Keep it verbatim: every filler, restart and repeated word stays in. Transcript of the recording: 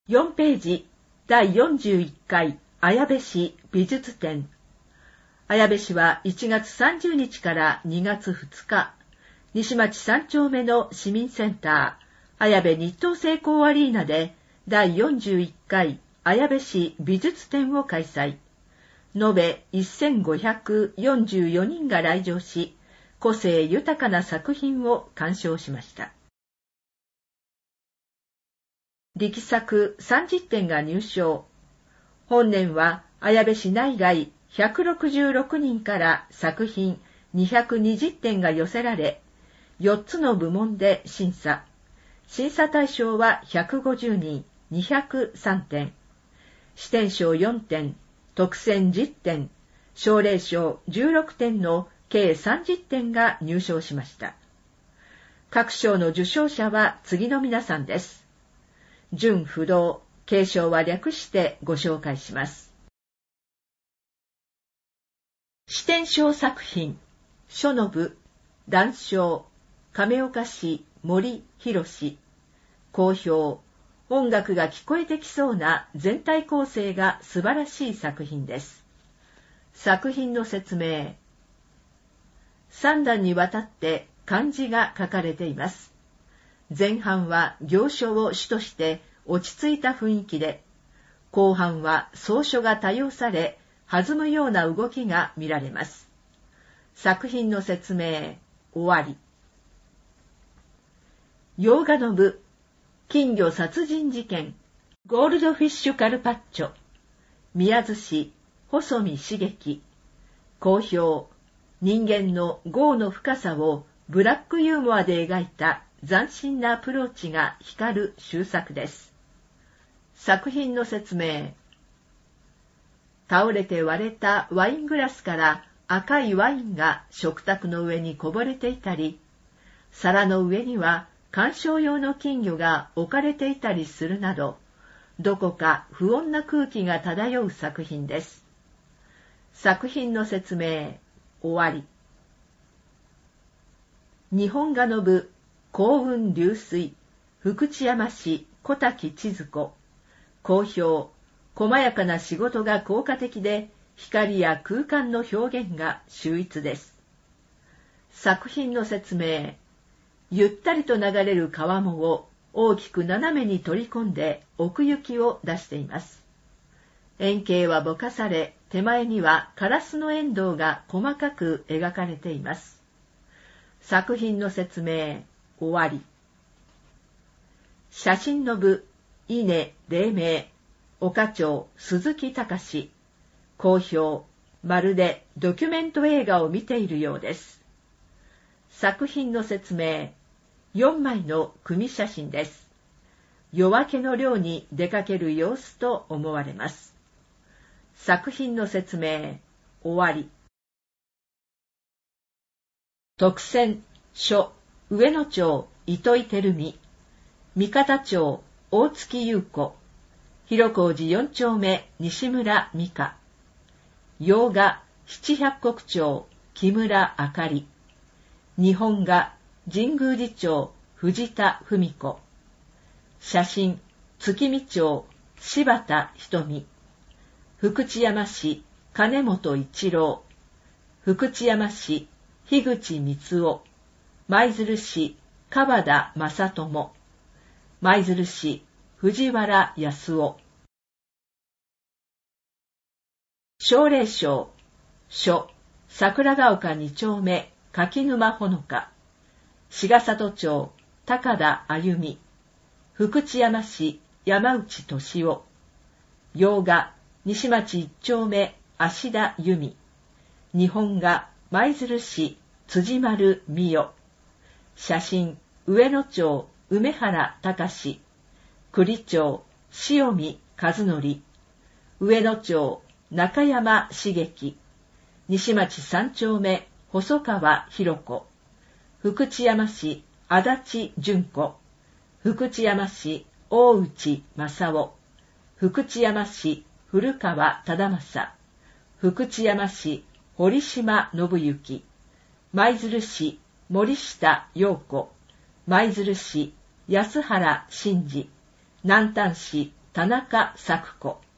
よんページ、だいよんじゅういっかい綾部市美術展。綾部市はいちがつさんじゅうにちからにがつふつか、西町さんちょうめの市民センター、綾部日東成功アリーナでだいよんじゅういっかい綾部市美術展を開催。延べせんごひゃくよんじゅうよにんが来場し、個性豊かな作品を鑑賞しました。力作さんじゅってんが入賞。本年は綾部市内外ひゃくろくじゅうろくにんから作品にひゃくにじゅってんが寄せられ、よっつの部門で審査。審査対象はひゃくごじゅうにん、にひゃくさんてん。支店賞よんてん、特選じゅってん、奨励賞じゅうろくてんの計さんじゅってんが入賞しました。各賞の受賞者は次の皆さんです。準不動、継承は略してご紹介します。支店賞作品、書の部、談笑、亀岡市森博士、好評、音楽が聞こえてきそうな全体構成が素晴らしい作品です。作品の説明。三段にわたって漢字が書かれています。前半は行書を主として落ち着いた雰囲気で、後半は草書が多用され、弾むような動きが見られます。作品の説明、終わり。洋画の部、金魚殺人事件、ゴールドフィッシュカルパッチョ、宮津市、細見茂樹、好評、人間の業の深さをブラックユーモアで描いた斬新なアプローチが光る秀作です。作品の説明。倒れて割れたワイングラスから赤いワインが食卓の上にこぼれていたり、皿の上には鑑賞用の金魚が置かれていたりするなど、どこか不穏な空気が漂う作品です。作品の説明、終わり。日本画の部、幸運流水、福知山市小滝千鶴子、好評、細やかな仕事が効果的で、光や空間の表現が秀逸です。作品の説明。ゆったりと流れる川面を大きく斜めに取り込んで奥行きを出しています。円形はぼかされ、手前にはカラスのエンドウが細かく描かれています。作品の説明、終わり。写真の部、稲黎明、岡町鈴木隆、好評、まるでドキュメント映画を見ているようです。作品の説明、よんまいの組写真です。夜明けの漁に出かける様子と思われます。作品の説明、終わり。特選、書、上野町糸井照美、三方町大月優子、広小路よんちょうめ西村美香、洋画七百石町木村あかり、日本画神宮寺町藤田文子、写真月見町柴田瞳、福知山市金本一郎、福知山市樋口光夫、舞鶴市川田正智、舞鶴市藤原康夫。奨励賞、書、桜ヶ丘二丁目柿沼ほのか、志賀里町高田歩美、福知山市山内俊夫、洋画西町一丁目芦田由美、日本画舞鶴市辻丸美代、写真上野町梅原隆、栗町塩見和則、上野町中山茂樹、西町三丁目細川博子、福知山市足立純子、福知山市大内正夫、福知山市古川忠正、福知山市堀島信之、舞鶴市森下陽子、舞鶴市安原真二、南丹市田中咲子。